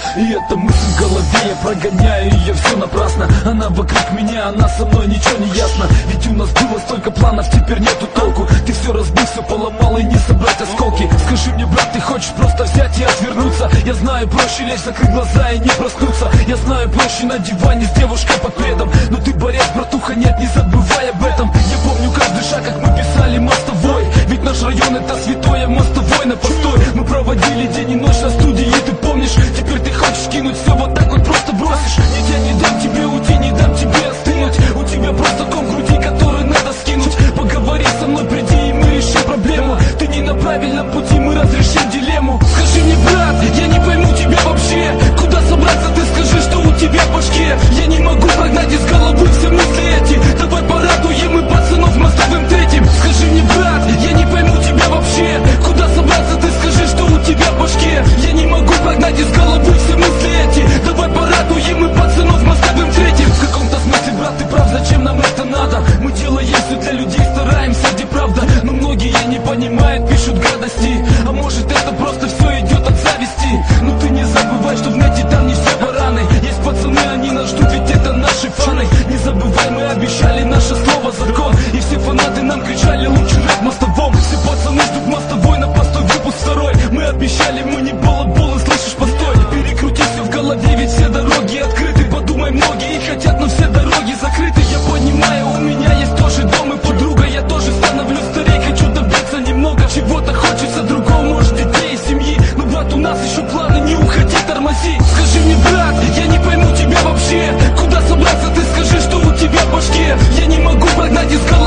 И эта мысль в голове, я прогоняю ее все напрасно. Она вокруг меня, она со мной, ничего не ясно. Ведь у нас было столько планов, теперь нету толку. Ты все разбил, все поломал и не собрать осколки. Скажи мне, брат, ты хочешь просто взять и отвернуться? Я знаю, проще лечь, закрыть глаза и не проснуться. Я знаю, проще на диване с девушкой под пледом. Но ты борец, братуха, нет, не забывай об этом. Я помню каждый шаг, как мы писали мостовой. Ведь наш район это святое, мостовой на постой. Мы проводили день и ночь на студии, и ты помнишь. Теперь ты хочешь кинуть все вот так вот просто бросишь. Нет, я не дам тебе уйти, не дам тебе остынуть. У тебя просто ком в груди, который надо скинуть. Поговори со мной, приди и мы решим проблему. Ты не на правильном пути, мы разрешим дилемму. Скажи мне, брат, я не пойму тебя вообще. Куда собраться, ты скажи, что у тебя в башке. Я не могу прогнать из головы все мысли эти. Давай порадуем мы пацанов мостовым третьим. Скажи мне, брат, я не пойму тебя вообще. Куда собраться, ты скажи, что у тебя в башке. Я не могу прогнать из головы все мысли эти. Давай порадуем мы пацанов мостовым третьим. В каком-то смысле, брат, ты прав, зачем нам это надо? Мы делаем все для людей, стараемся, где правда. Но многие не понимают, пишут гадости. А может это просто все идет от зависти. Но ты не забывай, что в нете там не все бараны. Есть пацаны, они нас ждут, ведь это наши фаны. Не забывай, мы обещали, наше слово закон. И все фанаты нам кричали, лучше рэп мостовом. Все пацаны ждут мостовой на постой, выпуск второй. Мы обещали, мы не балаболы, слышишь, постой. Перекрути все в голове, ведь все дороги открыты. Подумай, многие хотят, но все дороги закрыты. Я понимаю, у меня есть тоже дом и подруга. Я тоже становлюсь старей, хочу добиться немного. Чего-то хочется другого, может, детей и семьи. Но, брат, у нас еще планы, не уходи, тормози. Скажи мне, брат, я не пойму тебя вообще. Куда собраться, ты скажи, что у тебя в башке. Я не могу прогнать из головы